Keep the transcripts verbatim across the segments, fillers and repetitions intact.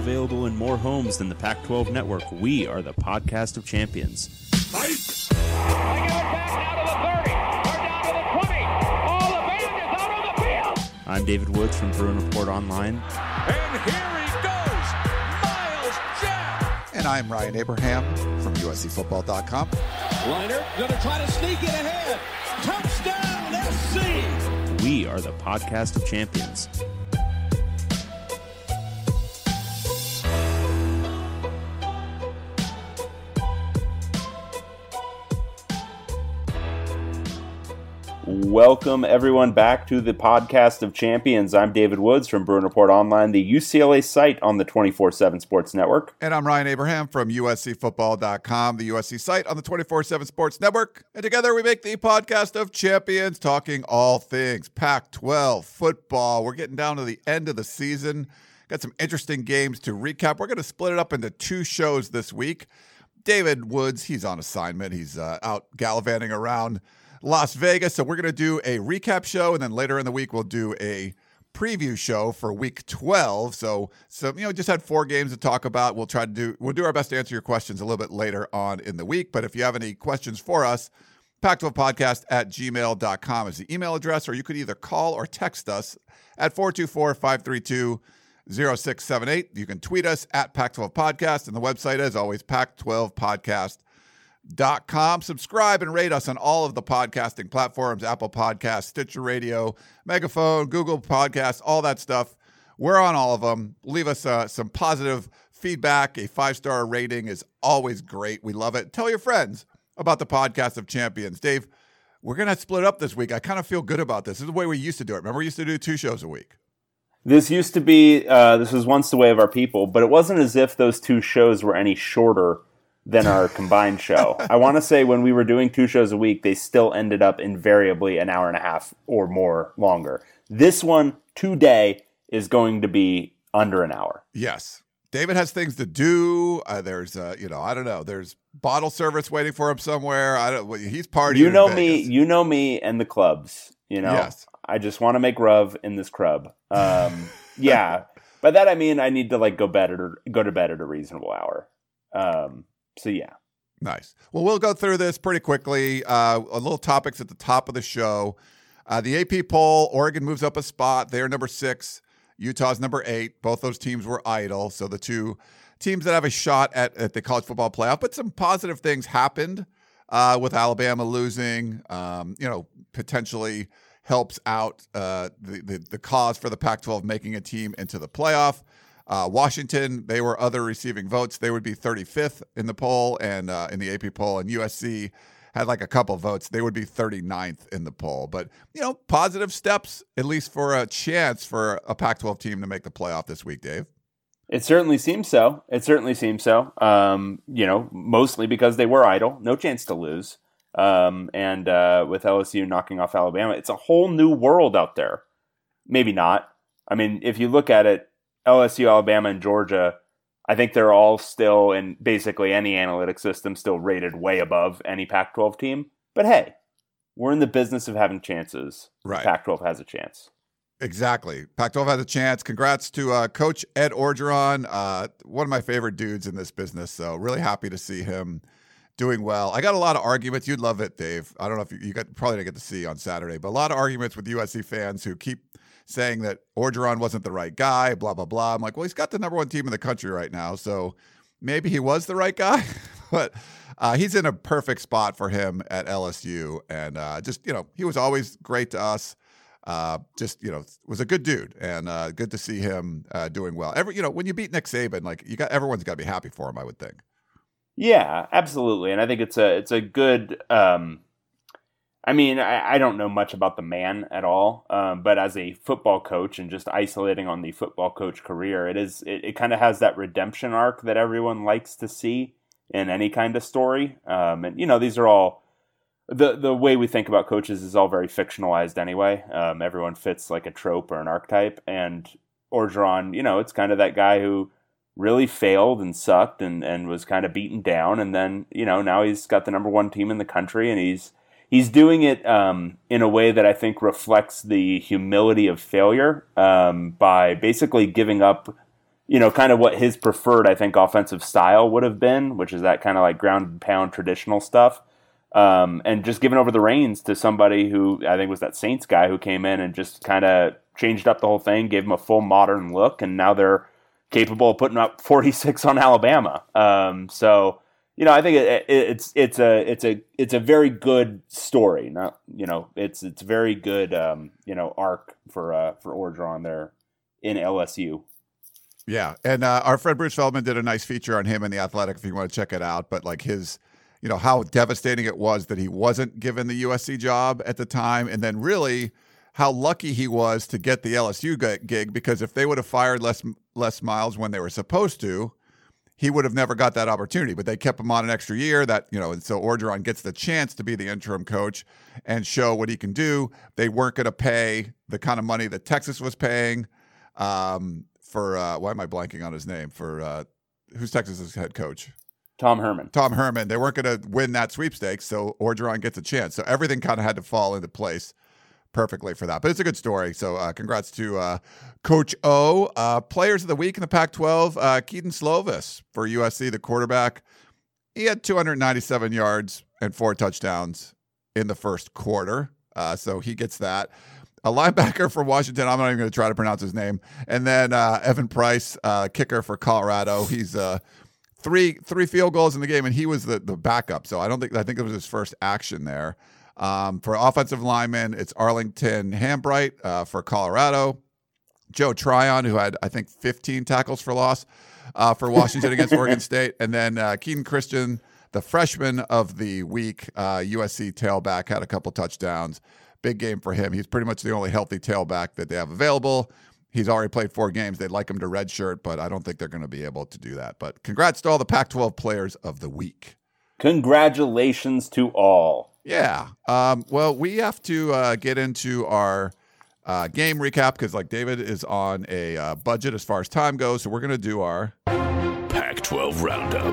available in more homes than the Pac twelve network. We are the podcast of champions. Fight! I give it back now to the thirty. They're down to the twenty. All the band is out on the field. I'm David Woods from Bruin Report Online. And here he goes, Miles Jack. And I'm Ryan Abraham from U S C football dot com. Liner going to try to sneak it ahead. Touchdown, S C. We are the podcast of champions. Welcome, everyone, back to the podcast of champions. I'm David Woods from Bruin Report Online, the U C L A site on the twenty-four seven Sports Network. And I'm Ryan Abraham from U S C football dot com, the U S C site on the twenty-four seven Sports Network. And together we make the podcast of champions, talking all things Pac twelve football. We're getting down to the end of the season. Got some interesting games to recap. We're going to split it up into two shows this week. David Woods, he's on assignment. He's uh, out gallivanting around Las Vegas. So we're going to do a recap show, and then later in the week we'll do a preview show for week twelve. So, so you know, just had four games to talk about. We'll try to do, we'll do our best to answer your questions a little bit later on in the week. But if you have any questions for us, Pac twelve podcast at gmail dot com is the email address, or you could either call or text us at four two four, five three two, zero six seven eight. You can tweet us at Pac twelve podcast, and the website, as always, pac twelve podcast dot com. Subscribe and rate us on all of the podcasting platforms: Apple Podcasts, Stitcher Radio, Megaphone, Google Podcasts, all that stuff. We're on all of them. Leave us uh, some positive feedback. A five-star rating is always great. We love it. Tell your friends about the podcast of champions. Dave, we're going to split up this week. I kind of feel good about this. This is the way we used to do it. Remember, we used to do two shows a week. This used to be, uh, this was once the way of our people, but it wasn't as if those two shows were any shorter than our combined show. I want to say when we were doing two shows a week, they still ended up invariably an hour and a half or more longer. This one today is going to be under an hour. Yes. David has things to do. Uh, there's, uh, you know, I don't know. There's bottle service waiting for him somewhere. I don't. He's partying. You know in me. Vegas. You know me and the clubs. You know. Yes. I just want to make rub in this crub. Um, yeah. By that I mean I need to like go bed at, go to bed at a reasonable hour. Um, So, yeah. Nice. Well, we'll go through this pretty quickly. Uh, a little topics at the top of the show. Uh, the A P poll, Oregon moves up a spot. They're number six. Utah's number eight. Both those teams were idle. So the two teams that have a shot at, at the college football playoff. But some positive things happened uh, with Alabama losing, um, you know, potentially helps out uh, the, the, the cause for the Pac twelve making a team into the playoff. Uh, Washington, they were other receiving votes. They would be thirty-fifth in the poll and uh, in the A P poll. And U S C had like a couple votes. They would be thirty-ninth in the poll. But, you know, positive steps, at least for a chance for a Pac twelve team to make the playoff this week, Dave. It certainly seems so. It certainly seems so. Um, you know, mostly because they were idle. No chance to lose. Um, and uh, with L S U knocking off Alabama, it's a whole new world out there. Maybe not. I mean, if you look at it, L S U, Alabama, and Georgia, I think they're all still in basically any analytic system still rated way above any Pac twelve team. But hey, we're in the business of having chances. Right. Pac twelve has a chance. Exactly. Pac twelve has a chance. Congrats to uh, Coach Ed Orgeron, uh, one of my favorite dudes in this business. So really happy to see him doing well. I got a lot of arguments. You'd love it, Dave. I don't know if you, you got probably didn't get to see on Saturday, but a lot of arguments with U S C fans who keep saying that Orgeron wasn't the right guy, blah, blah, blah. I'm like, well, he's got the number one team in the country right now, so maybe he was the right guy. But uh, he's in a perfect spot for him at L S U. And uh, just, you know, he was always great to us. Uh, just, you know, was a good dude, and uh, good to see him uh, doing well. Every, you know, when you beat Nick Saban, like you got, everyone's got to be happy for him, I would think. Yeah, absolutely. And I think it's a, it's a good, um, I mean, I, I don't know much about the man at all, um, but as a football coach and just isolating on the football coach career, it is it, it kind of has that redemption arc that everyone likes to see in any kind of story. Um, and, you know, these are all, the the way we think about coaches is all very fictionalized anyway. Um, everyone fits like a trope or an archetype. And Orgeron, you know, it's kind of that guy who really failed and sucked and, and was kind of beaten down. And then, you know, now he's got the number one team in the country, and he's He's doing it um, in a way that I think reflects the humility of failure um, by basically giving up you know, kind of what his preferred, I think, offensive style would have been, which is that kind of like ground and pound traditional stuff. Um, and just giving over the reins to somebody who I think was that Saints guy who came in and just kind of changed up the whole thing, gave them a full modern look, and now they're capable of putting up forty-six on Alabama. Um, so, you know, I think it, it, it's it's a it's a it's a very good story. Not you know, it's it's very good um, you know arc for uh, for Orgeron there in L S U. Yeah, and uh, our friend Bruce Feldman did a nice feature on him in The Athletic if you want to check it out. But like his, you know, how devastating it was that he wasn't given the U S C job at the time, and then really how lucky he was to get the L S U gig, because if they would have fired Les, Les Miles when they were supposed to, he would have never got that opportunity. But they kept him on an extra year. That you know, and so Orgeron gets the chance to be the interim coach and show what he can do. They weren't going to pay the kind of money that Texas was paying. Um, For uh, why am I blanking on his name? For uh, who's Texas's head coach? Tom Herman. Tom Herman. They weren't going to win that sweepstakes, so Orgeron gets a chance. So everything kind of had to fall into place perfectly for that. But it's a good story. So uh, congrats to uh, Coach O. Uh, players of the week in the Pac twelve, uh, Keaton Slovis for U S C, the quarterback. He had two hundred ninety-seven yards and four touchdowns in the first quarter. Uh, so he gets that. A linebacker for Washington, I'm not even going to try to pronounce his name. And then uh, Evan Price, uh, kicker for Colorado. He's uh, three three field goals in the game, and he was the, the backup. So I don't think I think it was his first action there. Um, for offensive linemen, it's Arlington Hambright uh, for Colorado. Joe Tryon, who had, I think, fifteen tackles for loss uh, for Washington against Oregon State. And then uh, Keaton Christian, the freshman of the week, uh, U S C tailback, had a couple touchdowns. Big game for him. He's pretty much the only healthy tailback that they have available. He's already played four games. They'd like him to redshirt, but I don't think they're going to be able to do that. But congrats to all the Pac twelve players of the week. Congratulations to all. Yeah. Um, well, we have to uh, get into our uh, game recap because, like, David is on a uh, budget as far as time goes. So we're going to do our Pac twelve Roundup.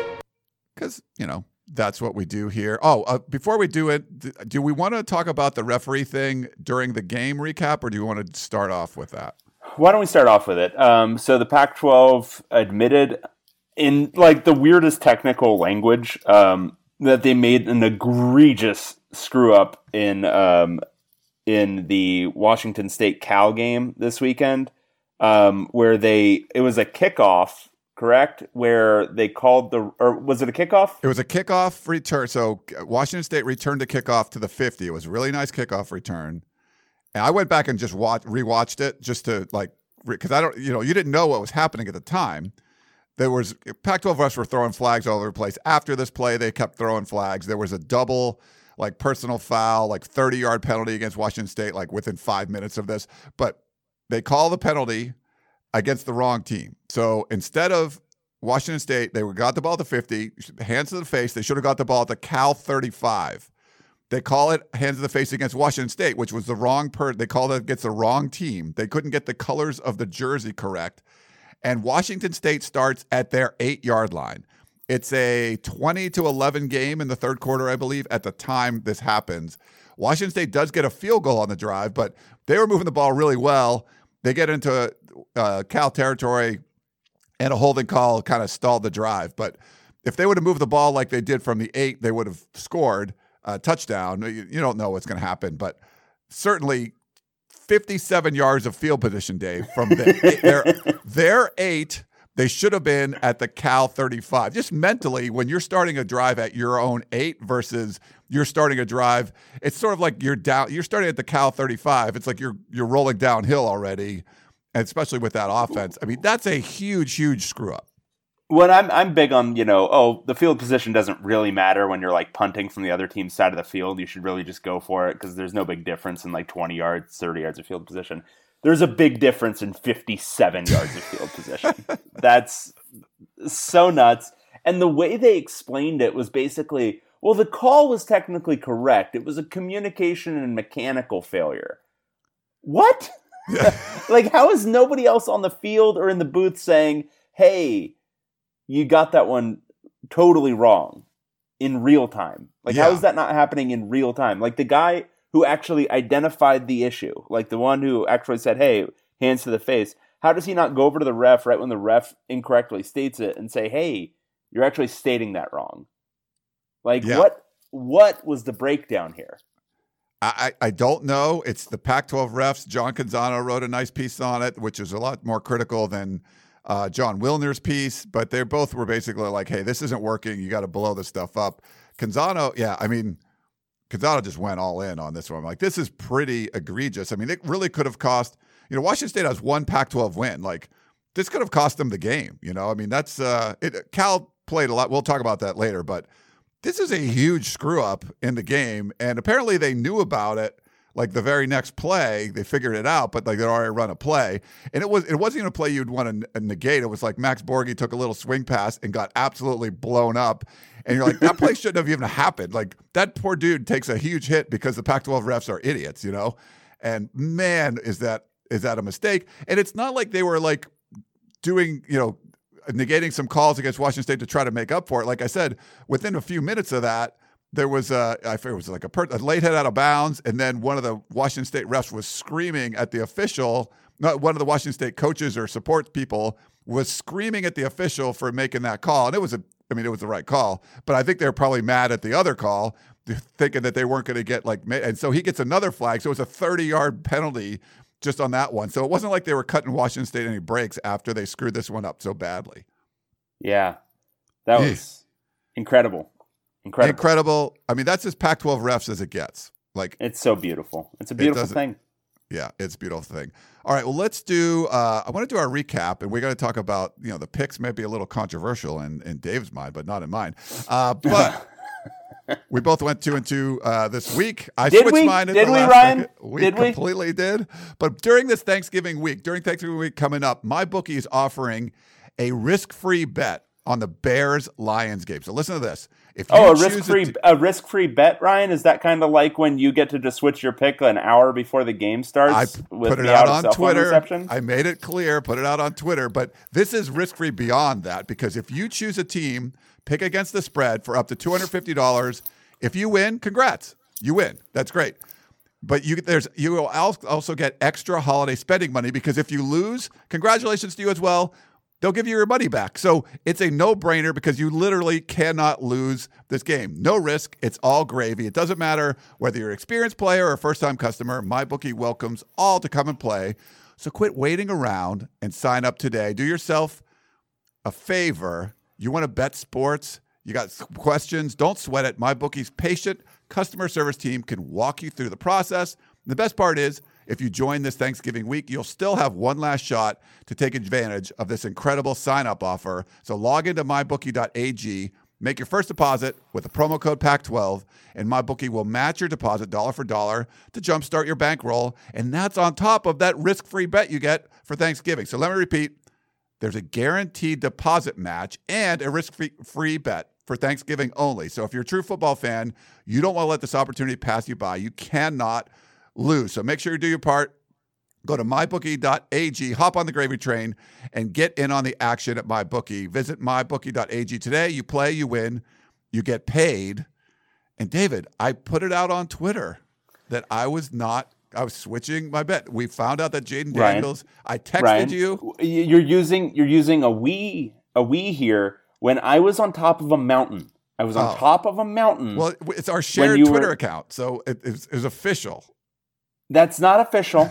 Because, you know, that's what we do here. Oh, uh, before we do it, do we want to talk about the referee thing during the game recap, or do you want to start off with that? Why don't we start off with it? Um, so the Pac twelve admitted in like the weirdest technical language um, that they made an egregious screw up in um, in the Washington State Cal game this weekend, um, where they it was a kickoff. Correct? Where they called the, or was it a kickoff? It was a kickoff return. So Washington State returned a kickoff to the fifty. It was a really nice kickoff return. And I went back and just watched, rewatched it just to like, because I don't, you know, you didn't know what was happening at the time. There was, Pac twelve refs were throwing flags all over the place. After this play, they kept throwing flags. There was a double, like personal foul, like thirty-yard penalty against Washington State, like within five minutes of this. But they call the penalty against the wrong team. So instead of Washington State, they got the ball at the fifty, hands to the face. They should have got the ball at the Cal thirty-five. They call it hands to the face against Washington State, which was the wrong per. They called it against the wrong team. They couldn't get the colors of the jersey correct. And Washington State starts at their eight-yard line. It's a twenty to eleven game in the third quarter, I believe, at the time this happens. Washington State does get a field goal on the drive, but they were moving the ball really well. They get into uh, Cal territory, and a holding call kind of stalled the drive. But if they would have moved the ball like they did from the eight, they would have scored a touchdown. You, you don't know what's going to happen, but certainly fifty-seven yards of field position, Dave, from the, their, their eight. They should have been at the Cal thirty-five. Just mentally, when you're starting a drive at your own eight versus you're starting a drive, it's sort of like you're down. You're starting at the Cal thirty-five. It's like you're you're rolling downhill already, and especially with that offense. I mean, that's a huge, huge screw up. When I'm I'm big on, you know, oh, the field position doesn't really matter when you're like punting from the other team's side of the field. You should really just go for it because there's no big difference in like twenty yards, thirty yards of field position. There's a big difference in fifty-seven yards of field position. That's so nuts. And the way they explained it was basically, well, the call was technically correct. It was a communication and mechanical failure. What? Like, how is nobody else on the field or in the booth saying, hey, you got that one totally wrong in real time? Like, Yeah. how is that not happening in real time? Like, the guy who actually identified the issue, like the one who actually said, hey, hands to the face, How does he not go over to the ref right when the ref incorrectly states it and say, hey, you're actually stating that wrong? Like, Yeah. what what was the breakdown here? I, I don't know. It's the Pac twelve refs. John Canzano wrote a nice piece on it, which is a lot more critical than uh, John Wilner's piece. But they both were basically like, hey, this isn't working. You got to blow this stuff up. Canzano, yeah, I mean, Canzano just went all in on this one. Like, this is pretty egregious. I mean, it really could have cost, you know, Washington State has one Pac twelve win. Like, this could have cost them the game. You know, I mean, that's, uh, it, Cal played a lot. We'll talk about that later. But this is a huge screw up in the game. And apparently they knew about it. Like the very next play, they figured it out, but like they'd already run a play. And it was it wasn't even a play you'd want to negate. It was like Max Borghi took a little swing pass and got absolutely blown up. And you're like, that play shouldn't have even happened. Like, that poor dude takes a huge hit because the Pac twelve refs are idiots, you know? And man, is that is that a mistake? And it's not like they were like doing, you know, negating some calls against Washington State to try to make up for it. Like I said, within a few minutes of that, there was a, I forget, it was like a, per, a late hit out of bounds, and then one of the Washington State refs was screaming at the official. Not one of the Washington State coaches or support people was screaming at the official for making that call, and it was a, I mean, it was the right call. But I think they were probably mad at the other call, thinking that they weren't going to get like, and so he gets another flag. So it was a thirty-yard penalty just on that one. So it wasn't like they were cutting Washington State any breaks after they screwed this one up so badly. Yeah, that was yeah. incredible. Incredible. Incredible. I mean, that's as Pac twelve refs as it gets. Like, it's so beautiful. It's a beautiful it thing. Yeah, it's a beautiful thing. All right, well, let's do, uh, I want to do our recap, and we're going to talk about, you know, the picks may be a little controversial in, in Dave's mind, but not in mine. Uh, but we both went two and two uh, this week. I did switched we? mine in did the we, last Ryan? second. We did we? completely did. But during this Thanksgiving week, during Thanksgiving week coming up, MyBookie is offering a risk-free bet on the Bears-Lions game. So listen to this. If you oh, a choose risk-free t- a risk-free bet, Ryan? Is that kind of like when you get to just switch your pick an hour before the game starts? I with put it the out out on Twitter. Reception? I made it clear, put it out on Twitter. But this is risk-free beyond that, because if you choose a team, pick against the spread for up to two hundred fifty dollars, if you win, congrats. You win. That's great. But you there's you will also get extra holiday spending money, because if you lose, congratulations to you as well. They'll give you your money back. So it's a no-brainer, because you literally cannot lose this game. No risk. It's all gravy. It doesn't matter whether you're an experienced player or a first-time customer. MyBookie welcomes all to come and play. So quit waiting around and sign up today. Do yourself a favor. You want to bet sports? You got questions? Don't sweat it. MyBookie's patient customer service team can walk you through the process. The best part is, if you join this Thanksgiving week, you'll still have one last shot to take advantage of this incredible sign-up offer. So log into my bookie dot a g, make your first deposit with the promo code Pac twelve, and MyBookie will match your deposit dollar for dollar to jumpstart your bankroll. And that's on top of that risk-free bet you get for Thanksgiving. So let me repeat. There's a guaranteed deposit match and a risk-free free bet for Thanksgiving only. So if you're a true football fan, you don't want to let this opportunity pass you by. You cannot lose. So make sure you do your part. Go to my bookie dot a g, hop on the gravy train, and get in on the action at MyBookie. Visit my bookie dot a g today. You play, you win, you get paid. And David, I put it out on Twitter that I was not, I was switching my bet. We found out that Jaden Daniels, I texted Ryan, you. You're using you're using a we a we here when I was on top of a mountain. I was on Oh. top of a mountain. Well, it's our shared you Twitter were- account, so it, it's, it's official. That's not official.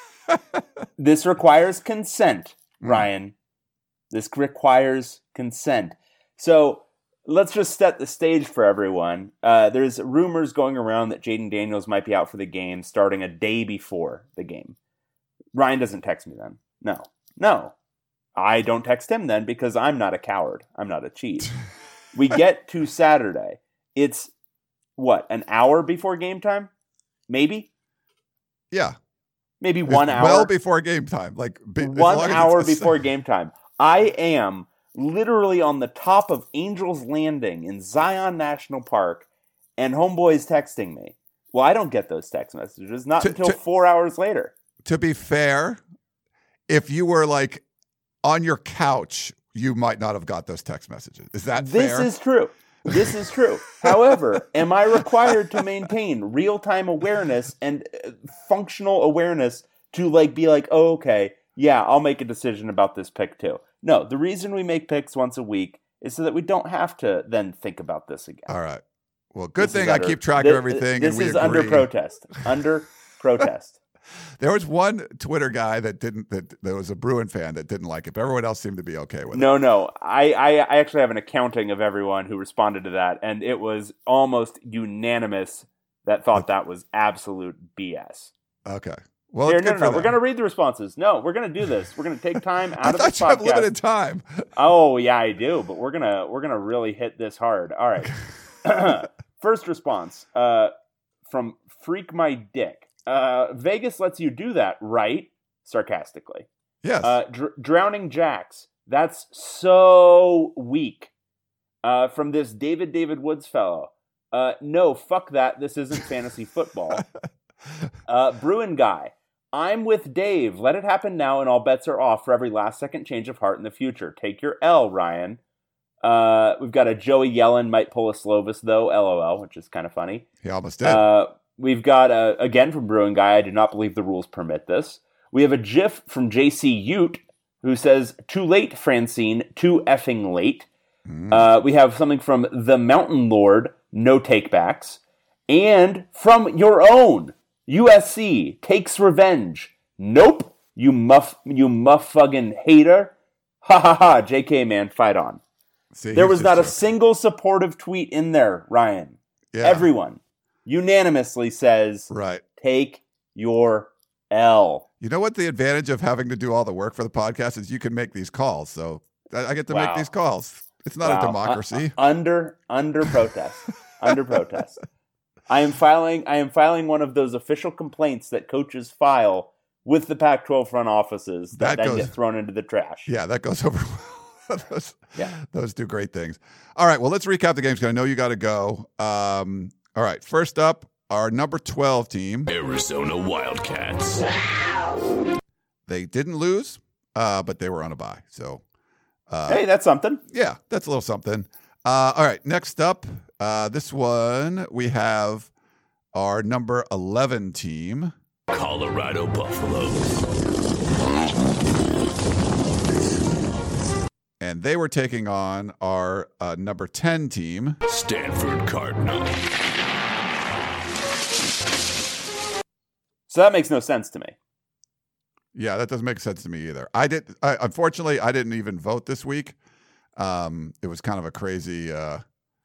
This requires consent, Ryan. This requires consent. So let's just set the stage for everyone. Uh, there's rumors going around that Jaden Daniels might be out for the game starting a day before the game. Ryan doesn't text me then. No. No. I don't text him then because I'm not a coward. I'm not a cheat. We get to Saturday. It's, what, an hour before game time? Maybe? Yeah. Maybe one It's hour. Well before game time. Like be, as one long as hour it's a- before game time. I am literally on the top of Angel's Landing in Zion National Park, and homeboy's texting me. Well, I don't get those text messages, not To- until to- four hours later. To be fair, if you were like on your couch, you might not have got those text messages. Is that This fair? is true. This is true. However, am I required to maintain real-time awareness and uh, functional awareness to like be like, oh, okay, yeah, I'll make a decision about this pick too. No, the reason we make picks once a week is so that we don't have to then think about this again. All right. Well, good This thing is I under- keep track thi- of everything. This and we is under agree. protest. Under protest. There was one Twitter guy that didn't that, that was a Bruin fan that didn't like it, but everyone else seemed to be okay with it. No, no. I, I, I actually have an accounting of everyone who responded to that, and it was almost unanimous that thought that was absolute B S. Okay. Well, Here, it's no, good no, no. for We're them. going to read the responses. No, we're going to do this. We're going to take time out I of thought this you have podcast. limited time. Oh, yeah, I do, but we're going to we're going to really hit this hard. All right. First response uh, from Freak My Dick. Uh, Vegas lets you do that, right? Sarcastically. Yes. Uh, Dr- Drowning Jacks. That's so weak. Uh, from this David David Woods fellow. Uh, no, fuck that. This isn't fantasy football. Uh, Bruin Guy. I'm with Dave. Let it happen now, and all bets are off for every last second change of heart in the future. Take your L, Ryan. Uh, we've got a Joey Yellen might pull a Slovis though, LOL, which is kind of funny. he almost did. Uh, we've got uh, again from Bruin Guy. I do not believe the rules permit this. We have a GIF from J C Ute who says, "Too late, Francine. Too effing late." Mm. Uh, we have something from the Mountain Lord. No takebacks, and from your own U S C takes revenge. Nope, you muff, you muffuggin' hater. Ha ha ha. J K man, fight on. See, There he's was just not a joking. single supportive tweet in there, Ryan. Yeah. Everyone unanimously says, Right. take your L. You know what the advantage of having to do all the work for the podcast is? You can make these calls. So I, I get to make Wow. these calls. It's not Wow. a democracy. Uh, uh, under under protest. under protest. I am filing I am filing one of those official complaints that coaches file with the Pac twelve front offices that, That then goes- get thrown into the trash. Yeah, that goes over well. those, Yeah. those do great things. All right, well, let's recap the games because I know you got to go. Um, all right, first up, our number twelve team. Arizona Wildcats. They didn't lose, uh, but they were on a bye. So, uh, Hey, that's something. yeah, that's a little something. Uh, all right, next up, uh, this one, we have our number eleven team. Colorado Buffaloes. And they were taking on our uh, number ten team. Stanford Cardinal. So that makes no sense to me. Yeah, that doesn't make sense to me either. I did. I, unfortunately, I didn't even vote this week. Um, it was kind of a crazy uh,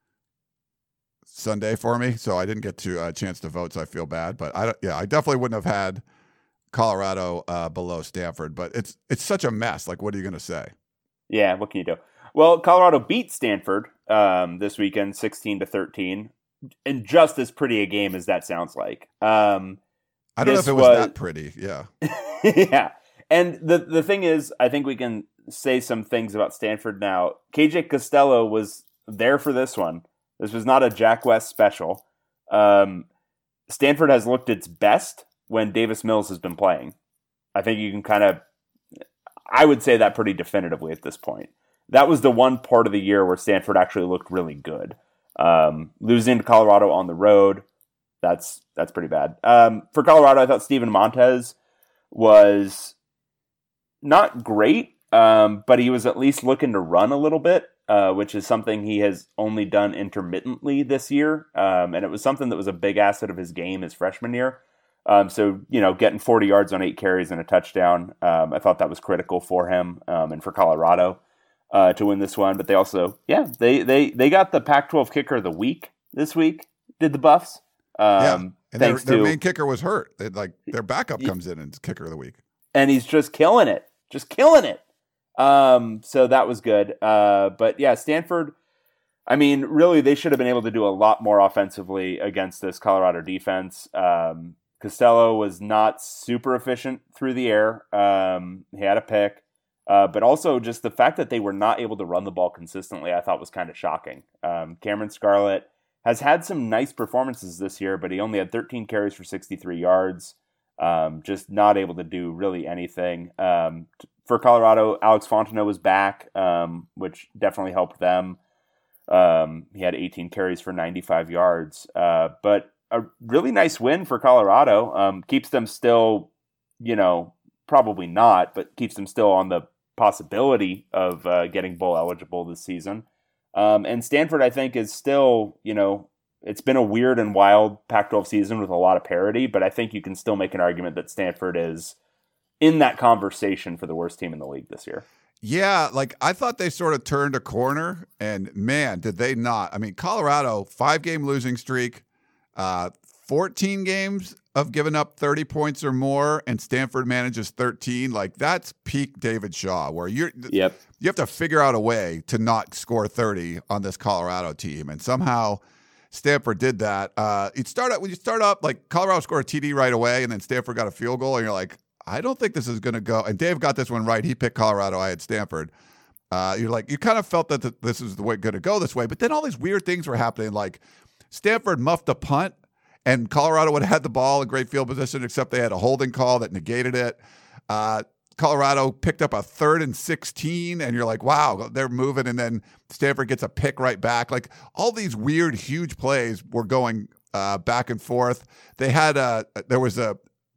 Sunday for me, so I didn't get to a uh, chance to vote. So I feel bad, but I don't- yeah, I definitely wouldn't have had Colorado uh, below Stanford. But it's it's such a mess. Like, what are you going to say? Yeah, what can you do? Well, Colorado beat Stanford um, this weekend, sixteen to thirteen, in just as pretty a game as that sounds like. Um, I don't know This if it was, was- that pretty. Yeah, yeah, and the the thing is, I think we can say some things about Stanford now. K J Costello was there for this one. This was not a Jack West special. Um, Stanford has looked its best when Davis Mills has been playing. I think you can kind of, I would say that pretty definitively at this point. That was the one part of the year where Stanford actually looked really good. Um, losing to Colorado on the road, that's that's pretty bad. Um, for Colorado, I thought Steven Montez was not great, um, but he was at least looking to run a little bit, uh, which is something he has only done intermittently this year. Um, and it was something that was a big asset of his game his freshman year. Um, so, you know, getting forty yards on eight carries and a touchdown, um, I thought that was critical for him um, and for Colorado uh, to win this one. But they also, yeah, they they they got the Pac twelve kicker of the week this week, did the Buffs. Um, yeah. And their, thanks their to, main kicker was hurt. They, like their backup comes in and it's kicker of the week. and he's just killing it, just killing it. Um, so that was good. Uh, but yeah, Stanford, I mean, really, they should have been able to do a lot more offensively against this Colorado defense. Um, Costello was not super efficient through the air. Um, he had a pick, uh, but also just the fact that they were not able to run the ball consistently, I thought was kind of shocking. Um, Cameron Scarlett has had some nice performances this year, but he only had thirteen carries for sixty-three yards. Um, just not able to do really anything. Um, t- for Colorado, Alex Fontenot was back, um, which definitely helped them. Um, he had eighteen carries for ninety-five yards, uh, but a really nice win for Colorado. Um, keeps them still, you know, probably not, but keeps them still on the possibility of uh, getting bowl eligible this season. Um, and Stanford, I think, is still, you know, it's been a weird and wild Pac twelve season with a lot of parity, but I think you can still make an argument that Stanford is in that conversation for the worst team in the league this year. Yeah, like I thought they sort of turned a corner, and man, did they not. I mean, Colorado, five-game losing streak, uh, fourteen games of giving up thirty points or more, and Stanford manages thirteen. Like, that's peak David Shaw, where you're yep. you have to figure out a way to not score thirty on this Colorado team, and somehow Stanford did that. Uh, you start up when you start up, like Colorado scored a T D right away, and then Stanford got a field goal, and you're like, I don't think this is going to go. And Dave got this one right. He picked Colorado. I had Stanford. Uh, you're like, you kind of felt that the, this is the way going to go this way. But then all these weird things were happening. Like Stanford muffed a punt, and Colorado would have had the ball in great field position, except they had a holding call that negated it. Uh, Colorado picked up a third and sixteen, and you're like, wow, they're moving. And then Stanford gets a pick right back. Like all these weird, huge plays were going uh, back and forth. They had a, there was a,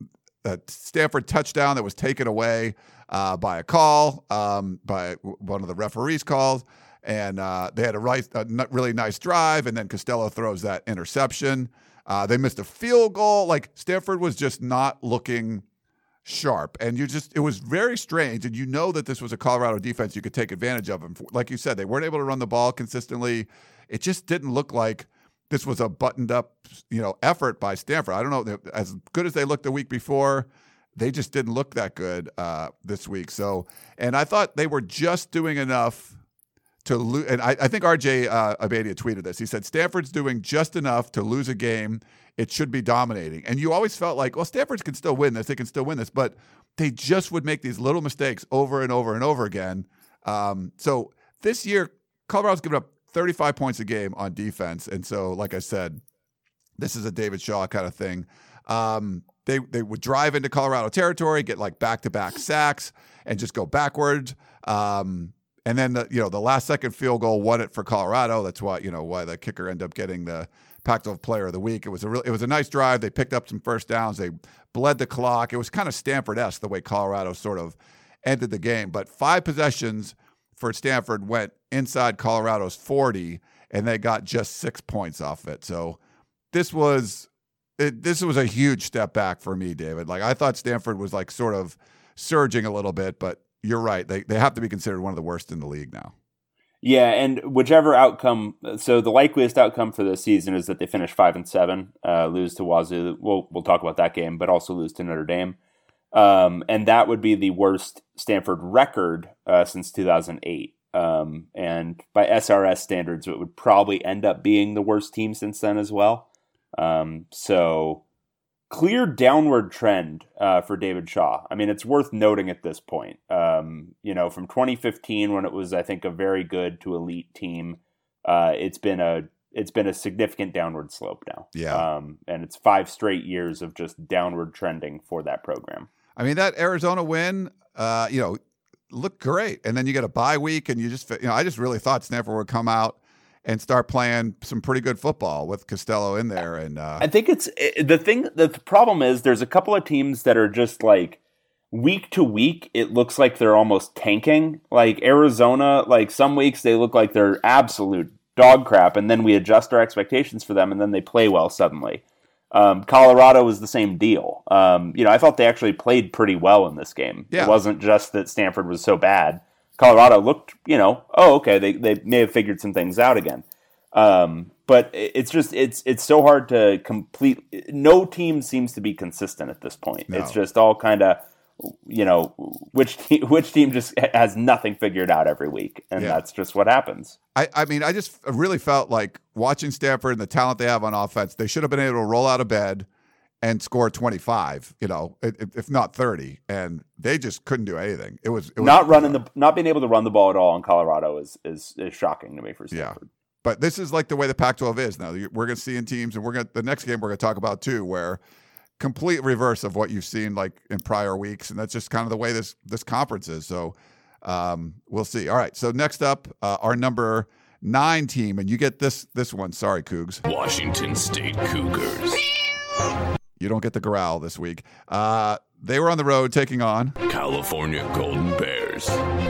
a Stanford touchdown that was taken away uh, by a call, um, by one of the referees' calls. And uh, they had a, right, a really nice drive, and then Costello throws that interception. Uh, they missed a field goal. Like Stanford was just not looking sharp. And you just, it was very strange. And you know that this was a Colorado defense you could take advantage of. And like you said, they weren't able to run the ball consistently. It just didn't look like this was a buttoned up, you know, effort by Stanford. I don't know, as good as they looked the week before, they just didn't look that good uh, this week. So, and I thought they were just doing enough to lose. And I, I think R J uh, Abadia tweeted this. He said, Stanford's doing just enough to lose a game. It should be dominating. And you always felt like, well, Stanford can still win this. They can still win this. But they just would make these little mistakes over and over and over again. Um, so this year, Colorado's given up thirty-five points a game on defense. And so, like I said, this is a David Shaw kind of thing. Um, they they would drive into Colorado territory, get like back-to-back sacks, and just go backwards. Um, and then, the, you know, the last-second field goal won it for Colorado. That's why, you know, why the kicker ended up getting the Pac twelve Player of the Week. It was a real, it was a nice drive. They picked up some first downs. They bled the clock. It was kind of Stanford-esque the way Colorado sort of ended the game. But five possessions for Stanford went inside Colorado's forty, and they got just six points off it. So this was it, this was a huge step back for me, David. Like I thought Stanford was like sort of surging a little bit, but you're right. They they have to be considered one of the worst in the league now. Yeah, and whichever outcome, so the likeliest outcome for this season is that they finish five and seven, uh, lose to Wazoo. We'll we'll talk about that game, but also lose to Notre Dame. Um, and that would be the worst Stanford record uh, since two thousand eight. Um, and by S R S standards, it would probably end up being the worst team since then as well. Um, so clear downward trend uh, for David Shaw. I mean, it's worth noting at this point. Um, you know, from twenty fifteen, when it was, I think, a very good to elite team, uh, it's been a it's been a significant downward slope now. Yeah. Um, and it's five straight years of just downward trending for that program. I mean, that Arizona win, uh, you know, looked great. And then you get a bye week, and you just, you know, I just really thought Stanford would come out and start playing some pretty good football with Costello in there. And uh, I think it's it, the thing. The problem is there's a couple of teams that are just like week to week. It looks like they're almost tanking. Like Arizona, like some weeks they look like they're absolute dog crap, and then we adjust our expectations for them, and then they play well suddenly. Um, Colorado was the same deal. Um, you know, I thought they actually played pretty well in this game. Yeah. It wasn't just that Stanford was so bad. Colorado looked, you know, oh, okay, they they may have figured some things out again. Um, but it's just, it's it's so hard to complete. No team seems to be consistent at this point. No. It's just all kind of, you know, which te- which team just has nothing figured out every week. And Yeah. that's just what happens. I, I mean, I just really felt like watching Stanford and the talent they have on offense, they should have been able to roll out of bed and score twenty-five, you know, if, if not thirty, and they just couldn't do anything. It was, it was not running the, not being able to run the ball at all in Colorado is is, is shocking to me for Stanford. Yeah. But this is like the way the Pac twelve is now. We're going to see in teams, and we're going to, the next game we're going to talk about too, where complete reverse of what you've seen like in prior weeks, and that's just kind of the way this this conference is. So um, we'll see. All right. So next up, uh, our number nine team, and you get this this one. Sorry, Cougs. Washington State Cougars. You don't get the growl this week. Uh, They were on the road taking on California Golden Bears.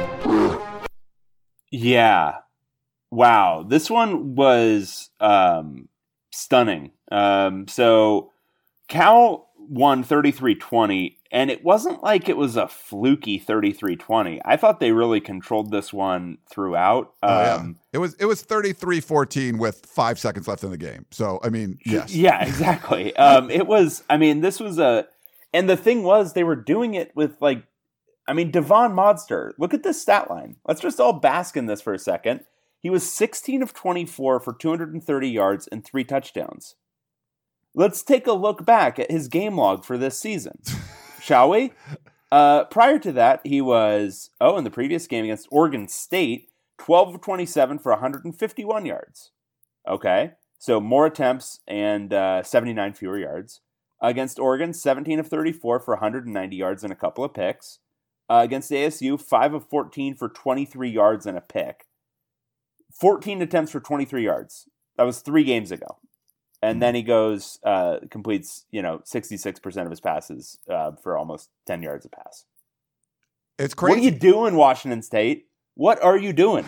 Yeah. Wow. This one was um, stunning. Um, so Cal won thirty-three twenty, and it wasn't like it was a fluky thirty-three twenty. I thought they really controlled this one throughout. Um, oh, yeah. It was it was thirty-three fourteen with five seconds left in the game. So, I mean, yes. Yeah, exactly. um, it was, I mean, this was a, and the thing was, they were doing it with like, I mean, Devon Modster, look at this stat line. Let's just all bask in this for a second. He was sixteen of twenty-four for two hundred thirty yards and three touchdowns. Let's take a look back at his game log for this season, shall we? Uh, prior to that, he was, oh, in the previous game against Oregon State, twelve of twenty-seven for one hundred fifty-one yards. Okay, so more attempts and uh, seventy-nine fewer yards. Against Oregon, seventeen of thirty-four for one hundred ninety yards and a couple of picks. Uh, against A S U, five of fourteen for twenty-three yards and a pick. fourteen attempts for twenty-three yards. That was three games ago. And then he goes, uh, completes, you know, sixty-six percent of his passes uh, for almost ten yards a pass. It's crazy. What are you doing, Washington State? What are you doing?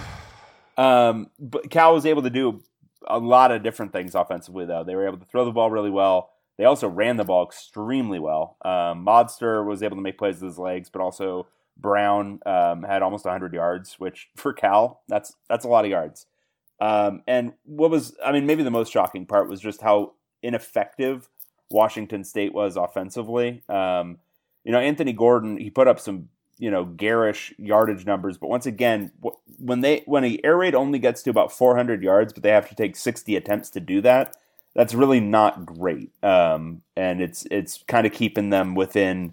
Um, but Cal was able to do a lot of different things offensively, though. They were able to throw the ball really well. They also ran the ball extremely well. Um, Modster was able to make plays with his legs, but also Brown um, had almost one hundred yards, which for Cal, that's that's a lot of yards. Um, and what was, I mean, maybe the most shocking part was just how ineffective Washington State was offensively. Um, you know, Anthony Gordon, he put up some, you know, garish yardage numbers, but once again, when they when an air raid only gets to about four hundred yards, but they have to take sixty attempts to do that, that's really not great. Um, and it's it's kind of keeping them within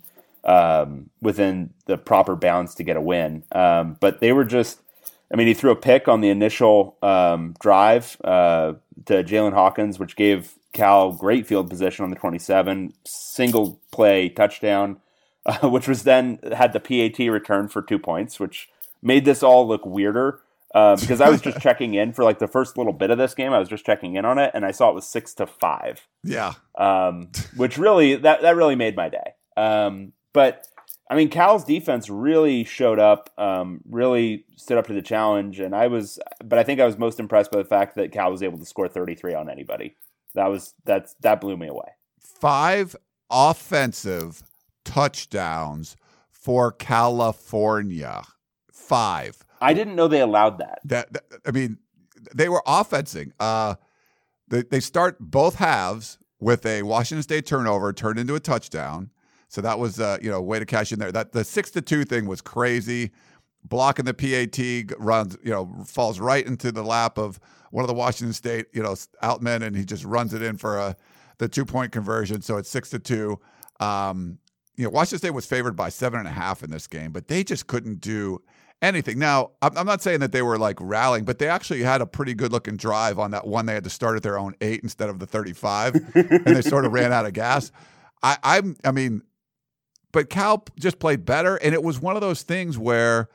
um, within the proper bounds to get a win. Um, but they were just, I mean, he threw a pick on the initial um, drive uh, to Jalen Hawkins, which gave Cal great field position on the twenty-seven, single play touchdown, uh, which was then had the P A T return for two points, which made this all look weirder uh, because I was just checking in for like the first little bit of this game. I was just checking in on it, and I saw it was six to five. Yeah, um, which really that that really made my day. Um, but I mean, Cal's defense really showed up, um, really stood up to the challenge, and I was, but I think I was most impressed by the fact that Cal was able to score thirty-three on anybody. That was that's that blew me away. Five offensive touchdowns for California. Five. I didn't know they allowed that. That, that I mean, they were offensing. Uh, they they start both halves with a Washington State turnover turned into a touchdown. So that was, uh, you know, a way to cash in there. That the six to two thing was crazy. Blocking the P A T runs, you know, falls right into the lap of one of the Washington State, you know, outmen, and he just runs it in for a the two point conversion. So it's six to two. Um, you know, Washington State was favored by seven and a half in this game, but they just couldn't do anything. Now, I'm, I'm not saying that they were like rallying, but they actually had a pretty good looking drive on that one. They had to start at their own eight instead of the thirty-five, and they sort of ran out of gas. I, I'm, I mean. But Cal just played better, and it was one of those things where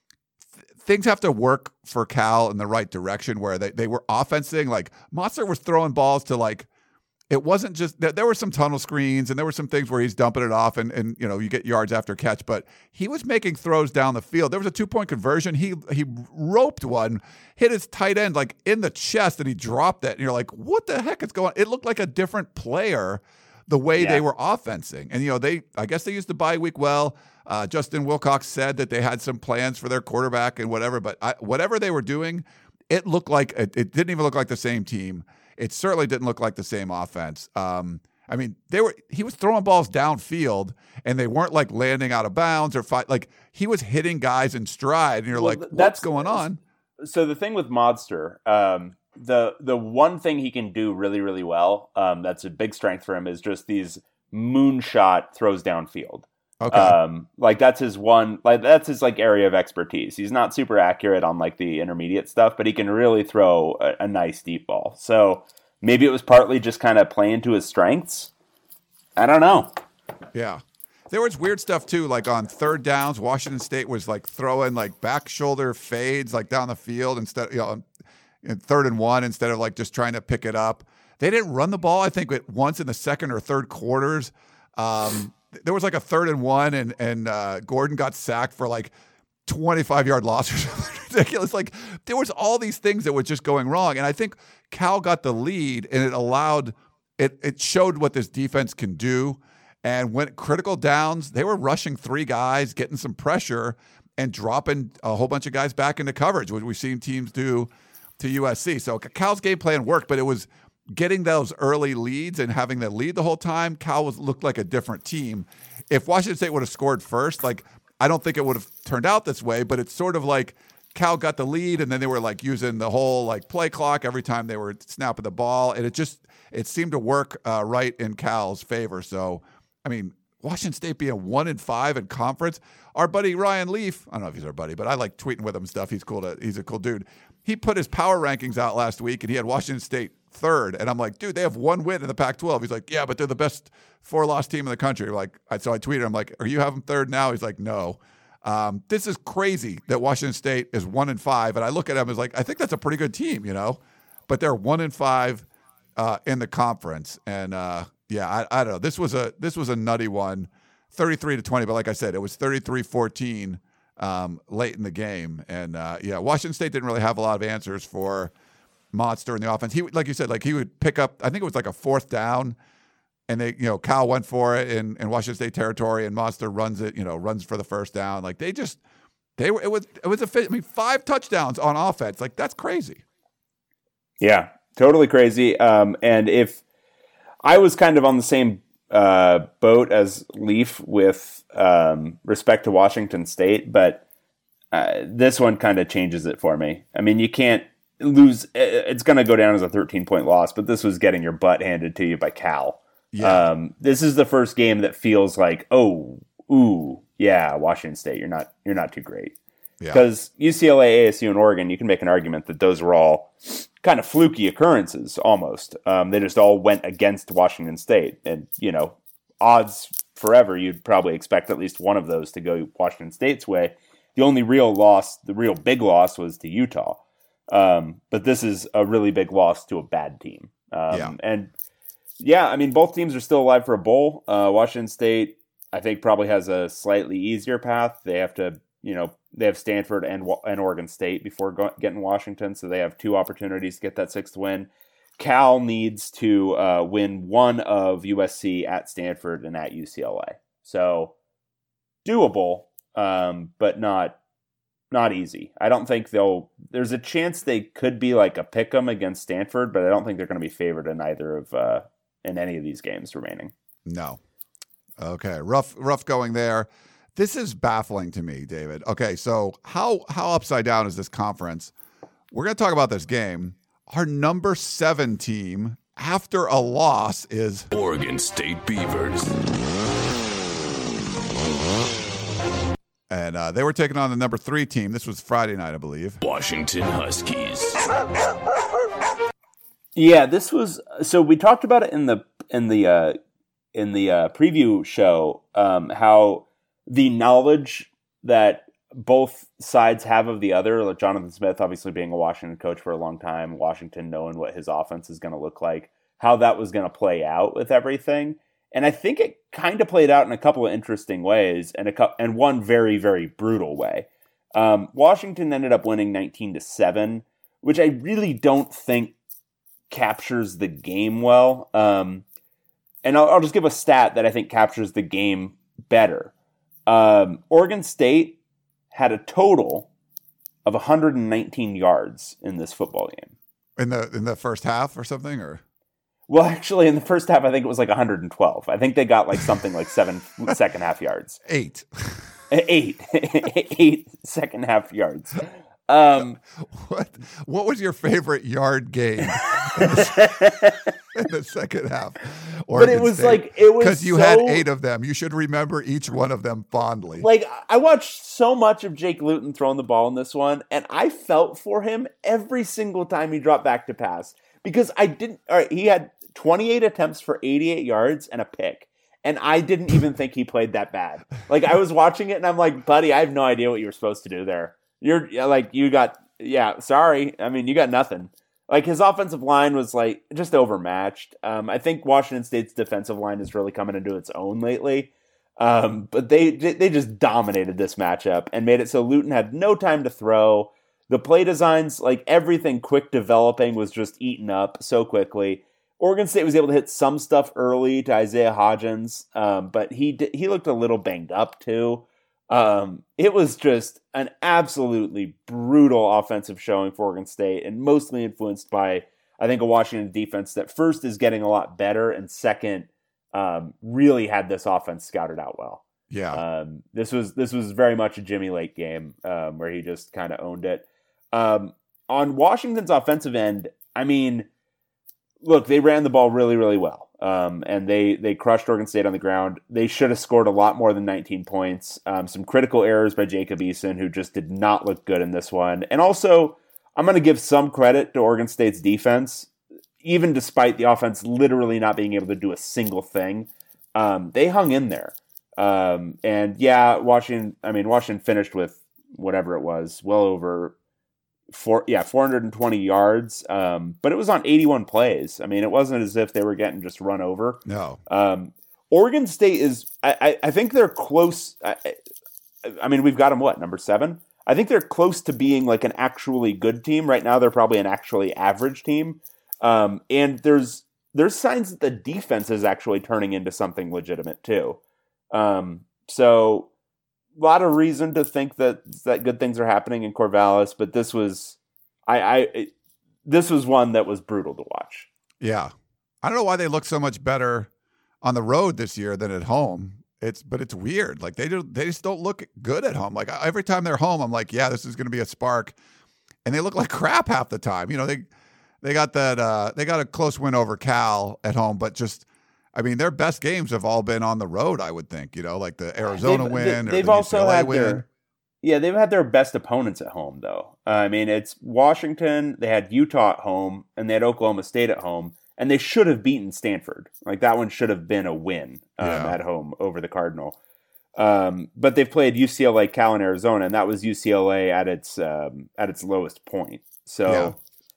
th- things have to work for Cal in the right direction, where they, they were offensing. Like, Monster was throwing balls to, like, it wasn't just – there were some tunnel screens, and there were some things where he's dumping it off, and, and you know, you get yards after catch. But he was making throws down the field. There was a two-point conversion. He he roped one, hit his tight end, like, in the chest, and he dropped it. And you're like, what the heck is going on? It looked like a different player the way yeah. they were offensing. And, you know, they, I guess they used the bye week well. Uh, Justin Wilcox said that they had some plans for their quarterback and whatever, but I, whatever they were doing, it looked like, it, it didn't even look like the same team. It certainly didn't look like the same offense. Um, I mean, they were, he was throwing balls downfield and they weren't like landing out of bounds or fight. Like, he was hitting guys in stride and you're well, like, what's that's, going on? So the thing with Modster, um, The the one thing he can do really, really well, um, that's a big strength for him, is just these moonshot throws downfield. Okay. Um, like that's his one, like that's his like area of expertise. He's not super accurate on like the intermediate stuff, but he can really throw a, a nice deep ball. So maybe it was partly just kind of playing to his strengths. I don't know. Yeah. There was weird stuff too, like on third downs, Washington State was like throwing like back shoulder fades like down the field instead, you know, in third and one instead of like just trying to pick it up. They didn't run the ball, I think, once in the second or third quarters. Um, there was like a third and one, and and uh, Gordon got sacked for like twenty-five yard loss or something ridiculous. Like there was all these things that were just going wrong, and I think Cal got the lead, and it allowed it. It showed what this defense can do, and when critical downs, they were rushing three guys, getting some pressure, and dropping a whole bunch of guys back into coverage, which we've seen teams do to U S C. So Cal's game plan worked, but it was getting those early leads and having the lead the whole time. Cal was looked like a different team. If Washington State would have scored first, like I don't think it would have turned out this way, but it's sort of like Cal got the lead, and then they were like using the whole like play clock every time they were snapping the ball, and it just it seemed to work uh, right in Cal's favor. So, I mean, Washington State being one and five in conference. Our buddy Ryan Leaf, I don't know if he's our buddy, but I like tweeting with him and stuff. He's cool. To, he's a cool dude. He put his power rankings out last week, and he had Washington State third. And I'm like, dude, they have one win in the Pac twelve. He's like, yeah, but they're the best four-loss team in the country. Like, so I tweeted, I'm like, are you having third now? He's like, no. Um, this is crazy that Washington State is one and five. And I look at him as like, I think that's a pretty good team, you know, but they're one and five uh, in the conference. And uh, yeah, I, I don't know. This was a this was a nutty one, thirty-three to twenty. But like I said, it was thirty-three fourteen um, late in the game. And uh, yeah, Washington State didn't really have a lot of answers for Monster in the offense. He, like you said, like he would pick up, I think it was like a fourth down, and they, you know, Cal went for it in, in Washington State territory, and Monster runs it, you know, runs for the first down. Like they just, they were, it was, it was a, I mean, five touchdowns on offense. Like that's crazy. Yeah, totally crazy. Um, and if I was kind of on the same uh, boat as Leaf with um, respect to Washington State, but uh, this one kind of changes it for me. I mean, you can't lose. It's going to go down as a thirteen point loss, but this was getting your butt handed to you by Cal. Yeah. Um, this is the first game that feels like, oh, ooh, yeah, Washington State, you're not, you're not too great. Because yeah. U C L A, A S U, and Oregon, you can make an argument that those were all kind of fluky occurrences almost. Um, they just all went against Washington State. And, you know, odds forever, you'd probably expect at least one of those to go Washington State's way. The only real loss, the real big loss was to Utah. Um, but this is a really big loss to a bad team. Um, yeah. And, yeah, I mean, both teams are still alive for a bowl. Uh, Washington State, I think, probably has a slightly easier path. They have to, you know, they have Stanford and and Oregon State before go- getting Washington, so they have two opportunities to get that sixth win. Cal needs to uh, win one of U S C at Stanford and at U C L A. So doable, um, but not not easy. I don't think they'll. There's a chance they could be like a pick 'em against Stanford, but I don't think they're going to be favored in either of uh, in any of these games remaining. No. Okay, rough rough going there. This is baffling to me, David. Okay, so how how upside down is this conference? We're going to talk about this game. Our number seven team, after a loss, is Oregon State Beavers. And uh, they were taking on the number three team. This was Friday night, I believe. Washington Huskies. Yeah, this was. So we talked about it in the in the uh, in the uh, preview show. Um, how the knowledge that both sides have of the other, like Jonathan Smith obviously being a Washington coach for a long time, Washington knowing what his offense is going to look like, how that was going to play out with everything. And I think it kind of played out in a couple of interesting ways, and a co- and one very, very brutal way. Um, Washington ended up winning nineteen to seven, which I really don't think captures the game well. Um, and I'll, I'll just give a stat that I think captures the game better. Um, Oregon State had a total of one hundred nineteen yards in this football game. In the in the first half or something, or? Well, actually, in the first half, I think it was like one hundred twelve. I think they got like something like seven second half yards. Eight. Eight. Eight second half yards. Um, what What was your favorite yard game in the, in the second half? Oregon but it was State? like it was because you so, had eight of them. You should remember each one of them fondly. Like I watched so much of Jake Luton throwing the ball in this one, and I felt for him every single time he dropped back to pass because I didn't. All right, he had twenty-eight attempts for eighty-eight yards and a pick. And I didn't even think he played that bad. Like I was watching it and I'm like, buddy, I have no idea what you were supposed to do there. You're like, you got, yeah, sorry. I mean, you got nothing. Like his offensive line was like just overmatched. Um, I think Washington State's defensive line is really coming into its own lately. Um, but they they just dominated this matchup and made it so Luton had no time to throw. The play designs, like everything quick developing, was just eaten up so quickly. Oregon State was able to hit some stuff early to Isaiah Hodgins, um, but he did, he looked a little banged up too. Um, it was just an absolutely brutal offensive showing for Oregon State, and mostly influenced by, I think, a Washington defense that first is getting a lot better, and second, um, really had this offense scouted out well. Yeah, um, this was this was very much a Jimmy Lake game um, where he just kind of owned it. Um, on Washington's offensive end, I mean, look, they ran the ball really, really well. Um, and they, they crushed Oregon State on the ground. They should have scored a lot more than nineteen points. Um, some critical errors by Jacob Eason, who just did not look good in this one. And also, I'm going to give some credit to Oregon State's defense. Even despite the offense literally not being able to do a single thing, um, they hung in there. Um, and yeah, Washington, I mean, Washington finished with whatever it was, well over Four, yeah, four hundred twenty yards, um, but it was on eighty-one plays. I mean, it wasn't as if they were getting just run over. No. Um, Oregon State is, I, I, I think they're close. I, I mean, we've got them, what, number seven? I think they're close to being like an actually good team. Right now, they're probably an actually average team. Um, and there's there's signs that the defense is actually turning into something legitimate, too. Um, so... A lot of reason to think that that good things are happening in Corvallis, but this was, I, I, it, this was one that was brutal to watch. Yeah, I don't know why they look so much better on the road this year than at home. It's, but it's weird. Like they do, they just don't look good at home. Like every time they're home, I'm like, yeah, this is going to be a spark, and they look like crap half the time. You know, they, they got that, uh, they got a close win over Cal at home, but just. I mean, their best games have all been on the road, I would think, you know, like the Arizona they've, win they've or the also U C L A had win. Their, yeah, they've had their best opponents at home, though. Uh, I mean, it's Washington, they had Utah at home, and they had Oklahoma State at home, and they should have beaten Stanford. Like, that one should have been a win um, Yeah. at home over the Cardinal. Um, but they've played U C L A, Cal, and Arizona, and that was U C L A at its um, at its lowest point. So... Yeah.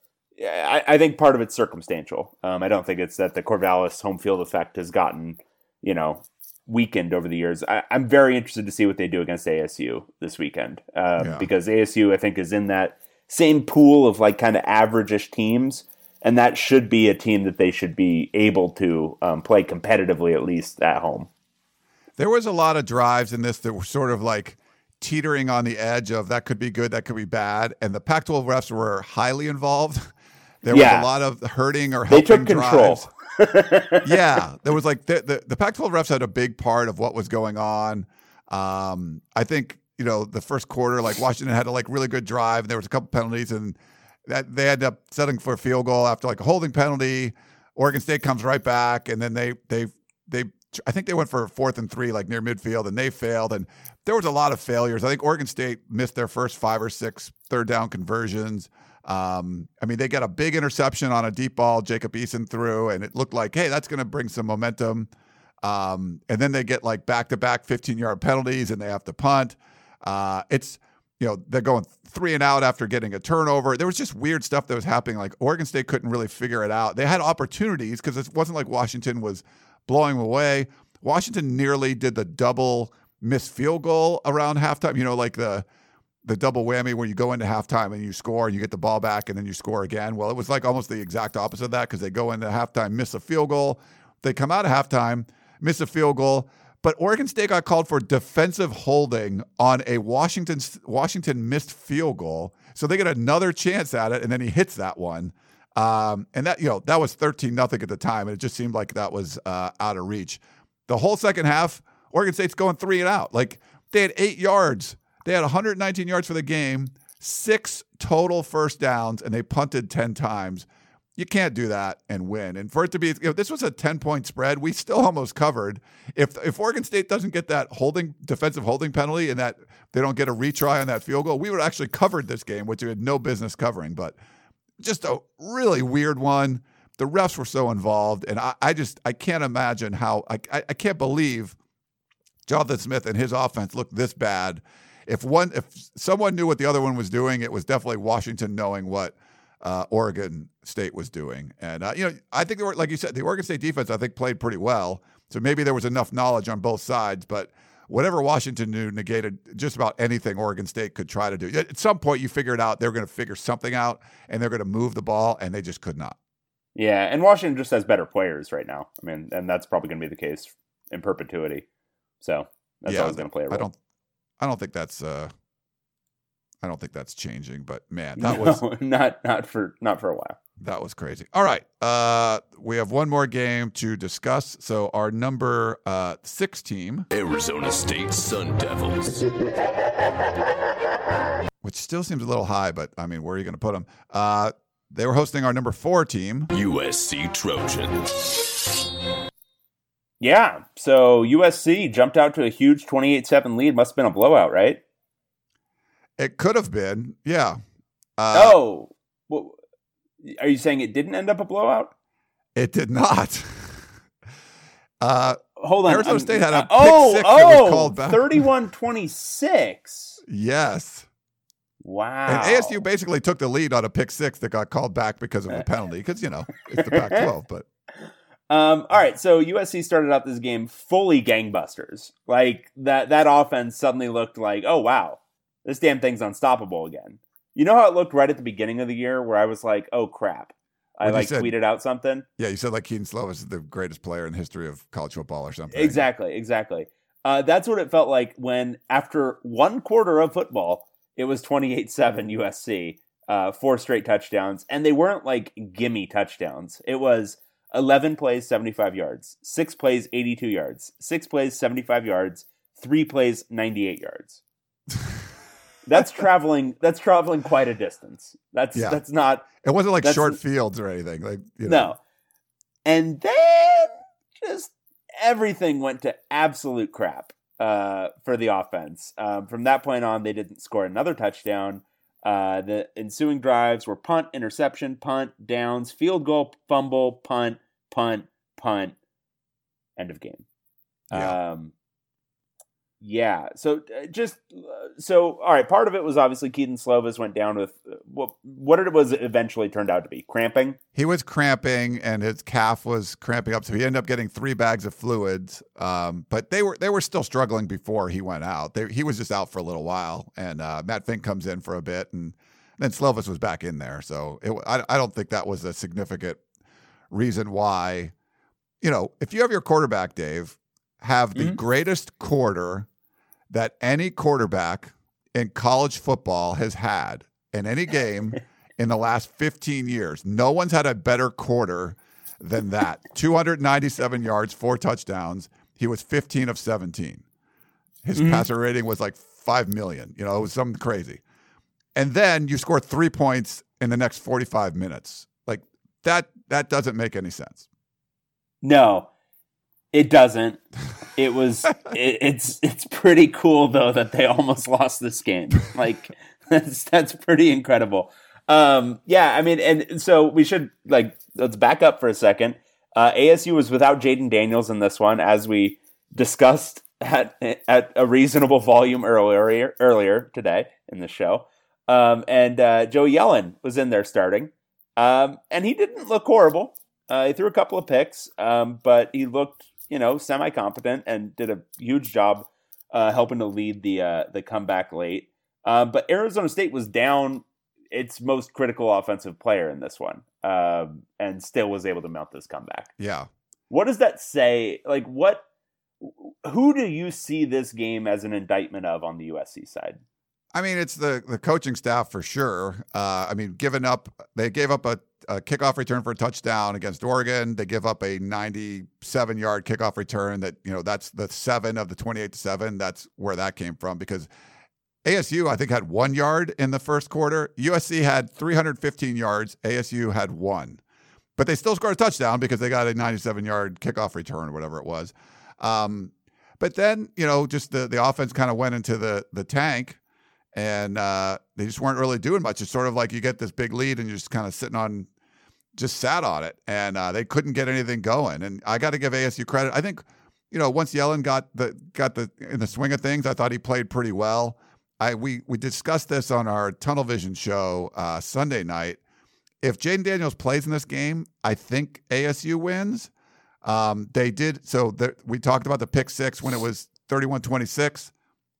I, I think part of it's circumstantial. Um, I don't think it's that the Corvallis home field effect has gotten, you know, weakened over the years. I, I'm very interested to see what they do against A S U this weekend um, Yeah. because A S U, I think, is in that same pool of like kind of average-ish teams, and that should be a team that they should be able to um, play competitively, at least at home. There was a lot of drives in this that were sort of like teetering on the edge of that could be good, that could be bad, and the Pac twelve refs were highly involved. There was Yeah. a lot of hurting or They helping took control. drives. Yeah, there was like the, the the Pac twelve refs had a big part of what was going on. Um, I think you know the first quarter, like Washington had a like really good drive, and there was a couple penalties, and that they ended up settling for a field goal after like a holding penalty. Oregon State comes right back, and then they they they I think they went for fourth and three, like near midfield, and they failed. And there was a lot of failures. I think Oregon State missed their first five or six third down conversions. Um, I mean, they got a big interception on a deep ball Jacob Eason threw, and it looked like, hey, that's going to bring some momentum. Um, and then they get like back-to-back fifteen-yard penalties, and they have to punt. Uh, it's, you know, they're going three and out after getting a turnover. There was just weird stuff that was happening. Like Oregon State couldn't really figure it out. They had opportunities because it wasn't like Washington was blowing them away. Washington nearly did the double missed field goal around halftime. You know, like the the double whammy where you go into halftime and you score and you get the ball back and then you score again. Well, it was like almost the exact opposite of that because they go into halftime, miss a field goal. They come out of halftime, miss a field goal. But Oregon State got called for defensive holding on a Washington Washington missed field goal. So they get another chance at it, and then he hits that one. Um, and that, you know, that was thirteen nothing at the time, and it just seemed like that was uh, out of reach. The whole second half, Oregon State's going three and out. Like, they had eight yards. They had one hundred nineteen yards for the game, six total first downs, and they punted ten times. You can't do that and win. And for it to be, you know, this was a ten-point spread. We still almost covered. If if Oregon State doesn't get that holding defensive holding penalty and that they don't get a retry on that field goal, we would have actually covered this game, which we had no business covering. But just a really weird one. The refs were so involved, and I, I just I can't imagine how I, I I can't believe Jonathan Smith and his offense looked this bad. If one if someone knew what the other one was doing, it was definitely Washington knowing what uh, Oregon State was doing. And, uh, you know, I think, they were, like you said, the Oregon State defense, I think, played pretty well. So maybe there was enough knowledge on both sides. But whatever Washington knew negated just about anything Oregon State could try to do. At some point, you figure it out. They're going to figure something out, and they're going to move the ball, and they just could not. Yeah, and Washington just has better players right now. I mean, and that's probably going to be the case in perpetuity. So that's yeah, always going to play a role. I don't, I don't think that's, uh, I don't think that's changing. But man, that no, was not not for not for a while. That was crazy. All right, uh, we have one more game to discuss. So our number uh, six team, Arizona State Sun Devils. which still seems a little high, but I mean, where are you going to put them? Uh, they were hosting our number four team, U S C Trojans. Yeah, so U S C jumped out to a huge twenty-eight seven lead. Must have been a blowout, right? It could have been, yeah. Uh, oh, well, are you saying it didn't end up a blowout? It did not. uh, Hold on. Arizona I'm, State had a uh, pick oh, six oh, that was called back. thirty-one twenty-six. Yes. Wow. And A S U basically took the lead on a pick six that got called back because of a penalty. Because, you know, it's the Pac twelve. But um, all right, so U S C started out this game fully gangbusters. Like, that, that offense suddenly looked like, oh, wow, this damn thing's unstoppable again. You know how it looked right at the beginning of the year where I was like, oh, crap. I, What you like, said? tweeted out something? yeah, you said like Keaton Slovis is the greatest player in the history of college football or something. Exactly, exactly. Uh, that's what it felt like when, after one quarter of football, it was twenty-eight seven U S C, uh, four straight touchdowns, and they weren't like gimme touchdowns. It was eleven plays, seventy-five yards, six plays, eighty-two yards, six plays, seventy-five yards, three plays, ninety-eight yards. That's traveling. That's traveling quite a distance. That's Yeah. that's not. It wasn't like That's- short fields or anything. Like you know. No. And then just everything went to absolute crap uh, for the offense. Um, from that point on, they didn't score another touchdown. Uh, the ensuing drives were punt, interception, punt, downs, field goal, fumble, punt, punt, punt, end of game. Yeah. Um, yeah. So uh, just uh, so all right. Part of it was obviously Keaton Slovis went down with uh, what what it was eventually turned out to be cramping. He was cramping and his calf was cramping up, so he ended up getting three bags of fluids. Um, but they were they were still struggling before he went out. They, he was just out for a little while, and uh, Matt Fink comes in for a bit, and then Slovis was back in there. So it, I, I don't think that was a significant reason why. You know, if you have your quarterback, Dave, have the Mm-hmm. greatest quarter that any quarterback in college football has had in any game in the last fifteen years. No one's had a better quarter than that. two hundred ninety-seven yards, four touchdowns. He was fifteen of seventeen. His Mm-hmm. passer rating was like five million. You know, it was something crazy. And then you score three points in the next forty-five minutes. Like that, that doesn't make any sense. No, it doesn't. It was. it, it's it's pretty cool though that they almost lost this game. Like that's that's pretty incredible. Um, yeah, I mean, and so we should like let's back up for a second. Uh, A S U was without Jaden Daniels in this one, as we discussed at at a reasonable volume earlier earlier today in the show. Um, and uh, Joey Yellen was in there starting, um, and he didn't look horrible. Uh, he threw a couple of picks, um, but he looked, you know, semi-competent and did a huge job uh, helping to lead the uh, the comeback late. Uh, but Arizona State was down its most critical offensive player in this one, um, and still was able to mount this comeback. Yeah. What does that say? Like, what? Who do you see this game as an indictment of on the U S C side? I mean, it's the, the coaching staff for sure. Uh, I mean, giving up, they gave up a, a kickoff return for a touchdown against Oregon. They give up a ninety-seven yard kickoff return that, you know, that's the seven of the twenty-eight to seven. That's where that came from because A S U, I think, had one yard in the first quarter. U S C had three hundred fifteen yards. A S U had one. But they still scored a touchdown because they got a ninety-seven yard kickoff return or whatever it was. Um, but then, you know, just the, the offense kind of went into the, the tank. And uh, they just weren't really doing much. It's sort of like you get this big lead and you're just kind of sitting on, just sat on it. And uh, they couldn't get anything going. And I got to give A S U credit. I think, you know, once Yellen got the got the in the swing of things, I thought he played pretty well. I we we discussed this on our Tunnel Vision show uh, Sunday night. if Jaden Daniels plays in this game, I think A S U wins. Um, they did. So the, we talked about the pick six when it was thirty-one twenty-six.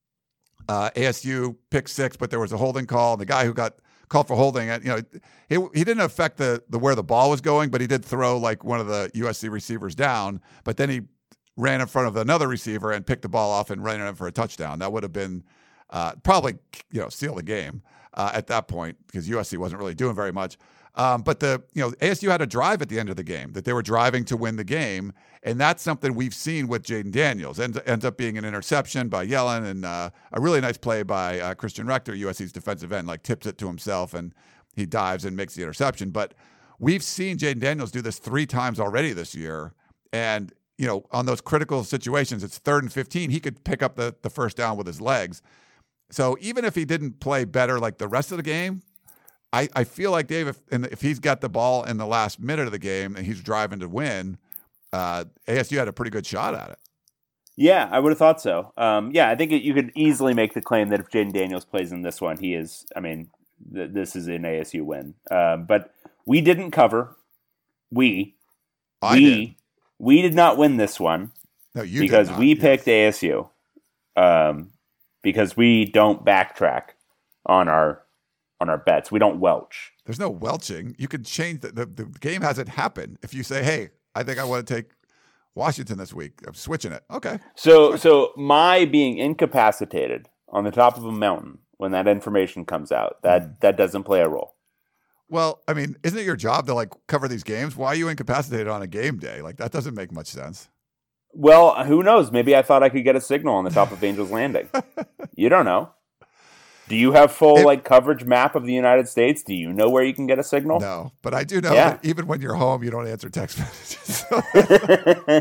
Uh, A S U pick six, but there was a holding call. The guy who got called for holding it, you know, he, he didn't affect the, the where the ball was going, but he did throw like one of the U S C receivers down. But then he ran in front of another receiver and picked the ball off and ran it in for a touchdown. That would have been uh, probably, you know, seal the game uh, at that point because U S C wasn't really doing very much. Um, but the you know A S U had a drive at the end of the game that they were driving to win the game, and that's something we've seen with Jaden Daniels. Ends, ends up being an interception by Yellen and uh, a really nice play by uh, Christian Rector, U S C's defensive end, like tips it to himself and he dives and makes the interception. But we've seen Jaden Daniels do this three times already this year, and you know on those critical situations, it's third and fifteen, he could pick up the the first down with his legs. So even if he didn't play better like the rest of the game, I, I feel like, Dave, if, if he's got the ball in the last minute of the game and he's driving to win, uh, A S U had a pretty good shot at it. Yeah, I would have thought so. Um, yeah, I think it, you could easily make the claim that if Jaden Daniels plays in this one, he is, I mean, th- this is an A S U win. Uh, but we didn't cover. We. I we, did. We did not win this one. No, you because did not. we Yes. picked A S U. Um, because we don't backtrack on our on our bets. We don't welch. There's no welching. You can change the, the the game hasn't happened. If you say, "Hey, I think I want to take Washington this week," I'm switching it. Okay. So so my being incapacitated on the top of a mountain when that information comes out, that Mm. that doesn't play a role. Well, I mean, isn't it your job to like cover these games? Why are you incapacitated on a game day? Like that doesn't make much sense. Well, who knows? Maybe I thought I could get a signal on the top of Angel's Landing. You don't know. Do you have full It- like coverage map of the United States? Do you know where you can get a signal? No, but I do know Yeah. that even when you're home, you don't answer text messages. So-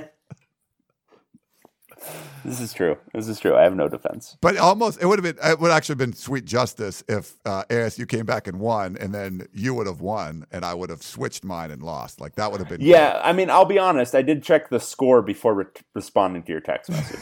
This is true. This is true. I have no defense. But almost, it would have been, it would actually been sweet justice if uh, A S U came back and won, and then you would have won, and I would have switched mine and lost. Like that would have been. Yeah, I mean, I'll be honest. I did check the score before re- responding to your text message.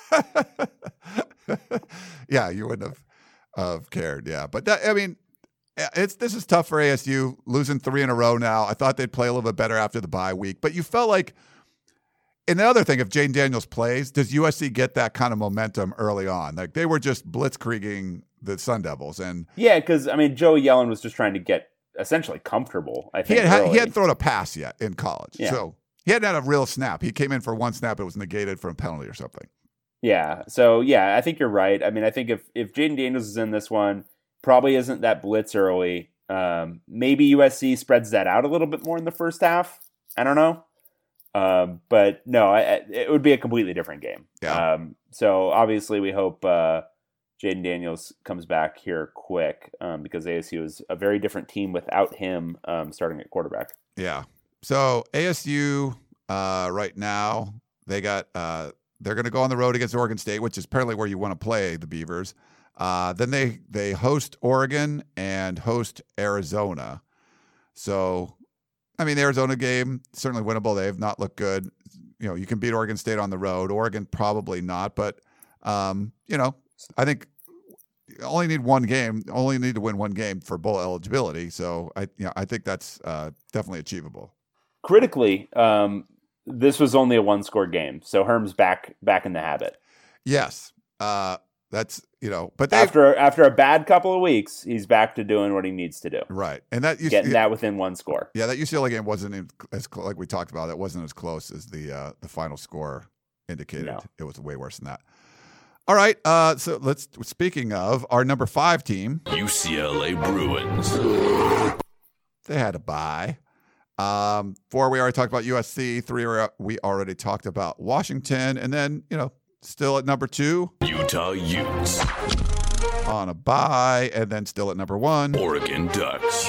Yeah, you wouldn't have have cared. Yeah, but that, I mean, it's this is tough for A S U losing three in a row now. I thought they'd play a little bit better after the bye week, but you felt like. And the other thing, if Jaden Daniels plays, does U S C get that kind of momentum early on? Like they were just blitzkrieging the Sun Devils, and Yeah, because I mean, Joey Yellen was just trying to get essentially comfortable. I he think had early. he hadn't thrown a pass yet in college, Yeah. so he hadn't had a real snap. He came in for one snap, it was negated for a penalty or something. Yeah. So yeah, I think you're right. I mean, I think if if Jaden Daniels is in this one, probably isn't that blitz early. Um, maybe U S C spreads that out a little bit more in the first half. I don't know. Um, but no, I, I- it would be a completely different game. Yeah. Um, so obviously we hope uh, Jaden Daniels comes back here quick um, because A S U is a very different team without him um, starting at quarterback. Yeah. So A S U uh, right now they got uh, they're going to go on the road against Oregon State, which is apparently where you want to play the Beavers. Uh, then they they host Oregon and host Arizona. So. I mean, the Arizona game, certainly winnable. They have not looked good. You know, you can beat Oregon State on the road. Oregon, probably not. But, um, you know, I think you only need one game, only need to win one game for bowl eligibility. So, I you know, I think that's uh, definitely achievable. Critically, um, this was only a one-score game, so Herm's back back in the habit. Yes. Uh, that's, you know, but they After after a bad couple of weeks, he's back to doing what he needs to do, right. And that, you getting that within one score. yeah, that U C L A game wasn't even as cl- like we talked about. It wasn't as close as the uh, the final score indicated. No. It was way worse than that. All right. Uh, so let's. Speaking of our number five team, U C L A Bruins. they had a bye. Um, four we already talked about U S C. Three we already talked about Washington, and then you know still at number two Utah Utes. on a bye, and then still at number one Oregon Ducks.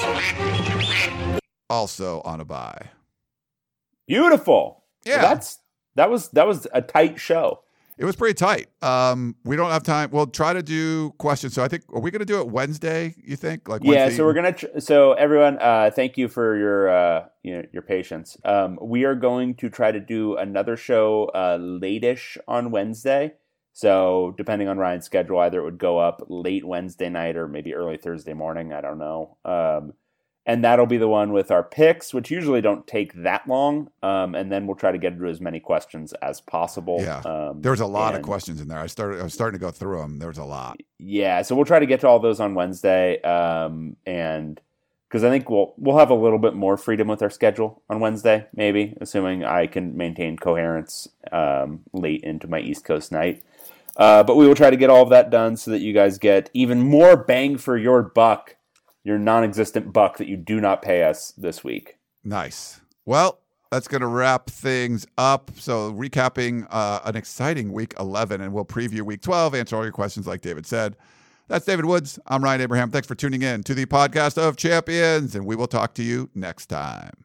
also on a bye. Beautiful. Yeah. Well, that's that was that was a tight show. It was pretty tight. Um, we don't have time. We'll try to do questions. So I think, are we going to do it Wednesday, you think? Like Yeah, Wednesday so we're evening? gonna. Tr- so everyone, uh, thank you for your uh, you know, your patience. Um, we are going to try to do another show uh, late-ish on Wednesday. So depending on Ryan's schedule, either it would go up late Wednesday night or maybe early Thursday morning. I don't know. Um, And that'll be the one with our picks, which usually don't take that long. Um, and then we'll try to get into as many questions as possible. Yeah. Um, there was a lot and, of questions in there. I started, I was starting to go through them. There was a lot. Yeah. So we'll try to get to all those on Wednesday. Um, and because I think we'll, we'll have a little bit more freedom with our schedule on Wednesday, maybe, assuming I can maintain coherence um, late into my East Coast night. Uh, but we will try to get all of that done so that you guys get even more bang for your buck, your non-existent buck that you do not pay us this week. Nice. Well, that's going to wrap things up. So recapping uh, an exciting week eleven, and we'll preview week twelve, answer all your questions like David said. That's David Woods. I'm Ryan Abraham. Thanks for tuning in to the podcast of champions, and we will talk to you next time.